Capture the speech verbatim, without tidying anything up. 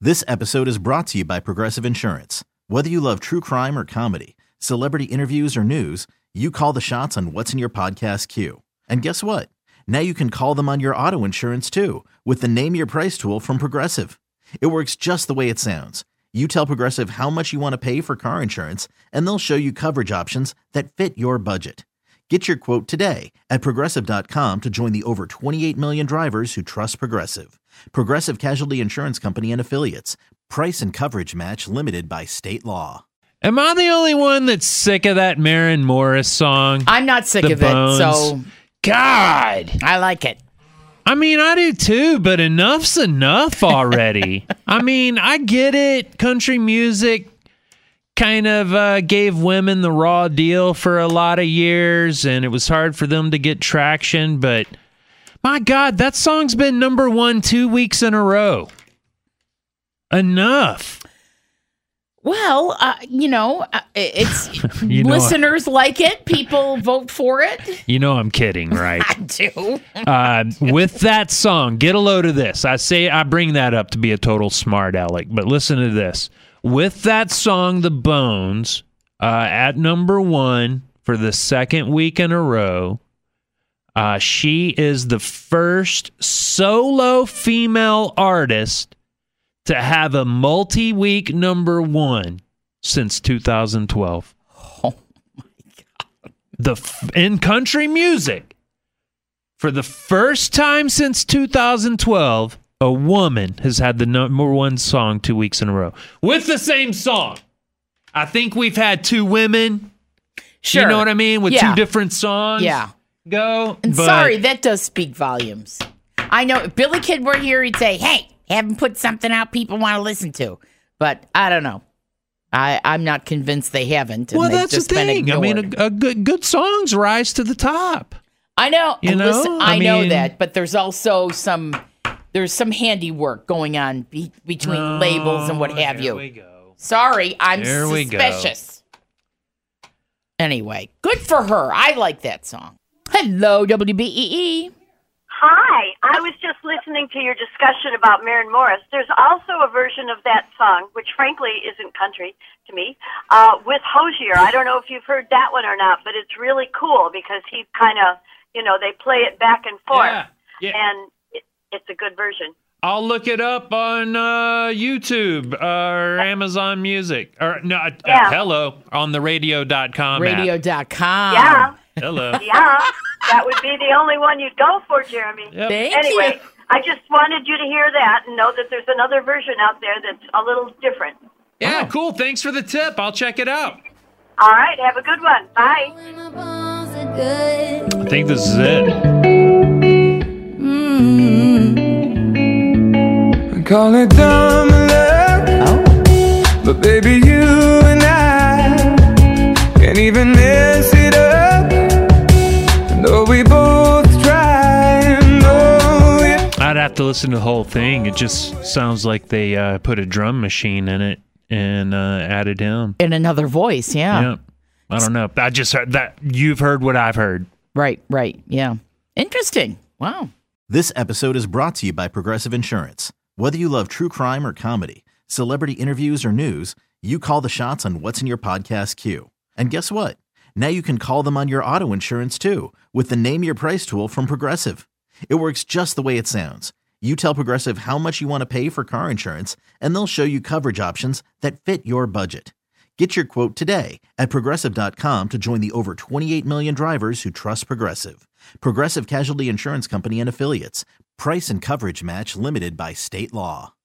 This episode is brought to you by Progressive Insurance. Whether you love true crime or comedy, celebrity interviews or news, you call the shots on what's in your podcast queue. And guess what? Now you can call them on your auto insurance too with the Name Your Price tool from Progressive. It works just the way it sounds. You tell Progressive how much you want to pay for car insurance, and they'll show you coverage options that fit your budget. Get your quote today at Progressive dot com to join the over twenty-eight million drivers who trust Progressive. Progressive Casualty Insurance Company and Affiliates. Price and coverage match limited by state law. Am I the only one that's sick of that Maren Morris song? I'm not sick The of Bones? it, so God. I like it. I mean, I do too, but enough's enough already. I mean, I get it. Country music kind of uh, gave women the raw deal for a lot of years, and it was hard for them to get traction, but my God, that song's been number one two weeks in a row. Enough. Well, uh, you know, uh, it's You know, listeners like it. People vote for it. You know I'm kidding, right? I do. uh, with that song, get a load of this. I say I bring that up to be a total smart aleck, but listen to this. With that song, The Bones, uh, at number one for the second week in a row, uh, she is the first solo female artist to have a multi-week number one since two thousand twelve. Oh, my God. The f- in country music, for the first time since two thousand twelve, a woman has had the number one song two weeks in a row with the same song. I think we've had two women. Sure. You know what I mean? With Yeah. two different songs. Yeah. Go. And but sorry, that does speak volumes. I know if Billy Kid were here, he'd say, hey, haven't put something out people want to listen to. But I don't know. I, I'm not convinced they haven't. And Well, they've that's just the been thing. I mean, ignored. a, a good good songs rise to the top. I know. You and know? listen, I, I know mean- that, but there's also some there's some handiwork going on be, between Oh, labels and what have here you. we go. Sorry, I'm There we go. suspicious. Anyway, good for her. I like that song. Hello, W B E E. Hi, I was just listening to your discussion about Maren Morris. There's also a version of that song, which frankly isn't country to me, uh, with Hozier. I don't know if you've heard that one or not, but it's really cool because he kind of, you know, they play it back and forth, Yeah, yeah. and it, it's a good version. I'll look it up on uh, YouTube or Amazon Music. Or no, uh, Yeah. hello, on the radio dot com app. Radio dot com. Yeah, Hello. yeah, that would be the only one you'd go for, Jeremy. Yep. Thank Anyway, you. I just wanted you to hear that and know that there's another version out there that's a little different. Yeah, cool. Thanks for the tip. I'll check it out. All right, have a good one. Bye. I think this is it. Call it dumb love, Oh. but baby, you and I can't even mess it up. Though we both try and know it. I'd have to listen to the whole thing. It just sounds like they uh, put a drum machine in it and uh, added him. In another voice, yeah. Yeah. I don't know. I just heard that. You've heard what I've heard. Right, right, yeah. Interesting. Wow. This episode is brought to you by Progressive Insurance. Whether you love true crime or comedy, celebrity interviews or news, you call the shots on what's in your podcast queue. And guess what? Now you can call them on your auto insurance too with the Name Your Price tool from Progressive. It works just the way it sounds. You tell Progressive how much you want to pay for car insurance, and they'll show you coverage options that fit your budget. Get your quote today at Progressive dot com to join the over twenty-eight million drivers who trust Progressive. Progressive Casualty Insurance Company and Affiliates. Price and coverage match limited by state law.